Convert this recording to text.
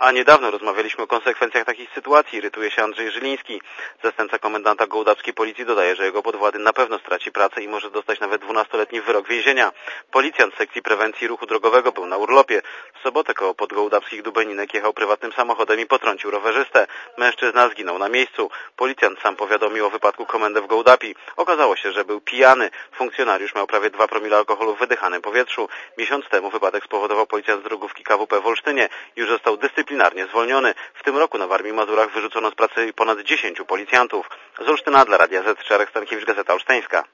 A niedawno rozmawialiśmy o konsekwencjach takich sytuacji, irytuje się Andrzej Żyliński. Zastępca komendanta gołdapskiej policji dodaje, że jego podwładny na pewno straci pracę i może dostać nawet 12-letni wyrok więzienia. Policjant z sekcji prewencji ruchu drogowego był na urlopie. W sobotę koło podgołdapskich Dubeninek jechał prywatnym samochodem i potrącił rowerzystę. Mężczyzna zginął na miejscu. Policjant sam powiadomił o wypadku komendę w Gołdapi. Okazało się, że był pijany. Funkcjonariusz miał prawie 2 promile alkoholu w wydychanym powietrzu. Miesiąc temu wypadek spowodował policjant z drogówki KWP w Olsztynie. Już został dyscyplinarnie zwolniony. W tym roku na Warmii i Mazurach wyrzucono z pracy ponad 10 policjantów. Z Olsztyna dla Radia Z, Czarek Stankiewicz, Gazeta Olsztyńska.